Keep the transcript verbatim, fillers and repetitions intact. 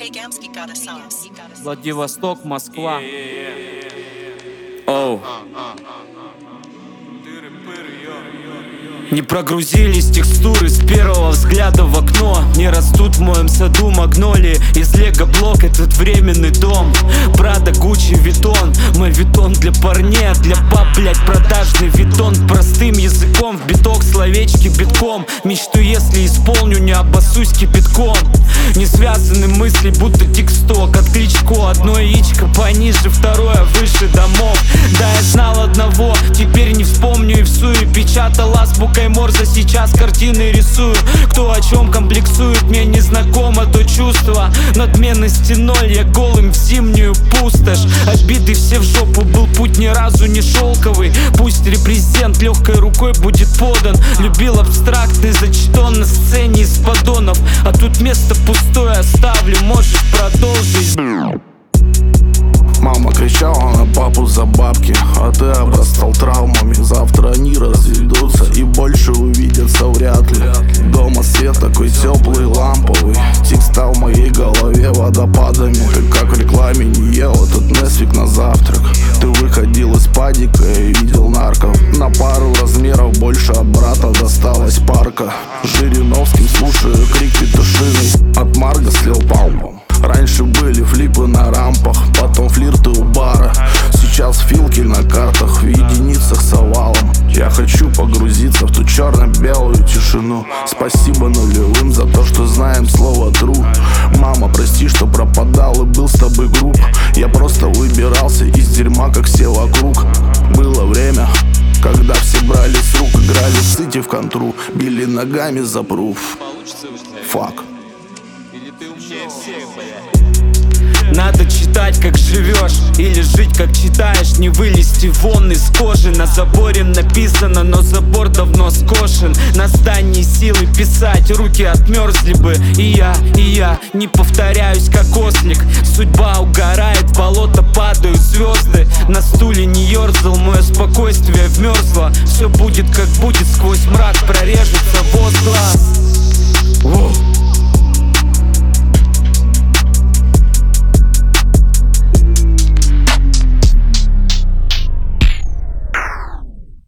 Владивосток, Москва. Оу. Не прогрузились текстуры с первого взгляда в окно. Не растут в моем саду магнолии. Из лего-блок этот временный дом. Прада, Гуччи, Виттон. Мой Виттон для парней, а для баб, блять, продажный Виттон. Простым языком в биток, словечки битком. Мечту, если исполню, не обоссусь кипятком. Не связаны мысли, будто тиксток. От Кличко одно яичко пониже, второе выше домов. Да, я знал одного, теперь не вспомню и всую. Печатал азбукой Морзе, сейчас картины рисую. Кто о чем комплексует, мне не знакомо то чувство надменности ноль, я голым в зимнюю пустошь. Обиды все в жопу, был путь ни разу не шелковый. Пусть репрезент легкой рукой будет подан. Любил абстрактный зачтон на сцене из поддонов. А тут место пустое оставлю, можешь продолжить. Мама кричала на папу за бабки, а ты обрастал травмами. Завтра они разведутся и больше увидятся вряд ли. Дома свет такой теплый, ламповый. Тик стал в моей голове водопадами. Ты как в рекламе не ел этот Несвик на завтрак. Ты выходил из падика и видел нарков. На пару размеров больше от брата досталась парка. Жириновским слушаю крик петушиный. От Марга слил палмом. Раньше были флипы на рампах, потом флирты у бара. Сейчас филки на картах, в единицах с овалом. Я хочу погрузиться в ту черно-белую тишину. Спасибо нулевым за то, что знаем слово true. Мама, прости, что пропадал и был с тобой груб. Я просто выбирался из дерьма, как все вокруг. Было время, когда все брали с рук, играли в сити в контру, били ногами за пруф. Фак. Надо читать, как живешь, или жить, как читаешь. Не вылезти вон из кожи. На заборе написано, но забор давно скошен. На здании силы писать, руки отмерзли бы. И я, и я не повторяюсь, как ослик. Судьба угорает, в болото падают звезды. На стуле не ерзал, мое спокойствие вмерзло. Все будет, как будет, сквозь мрак прорежется воз глаз.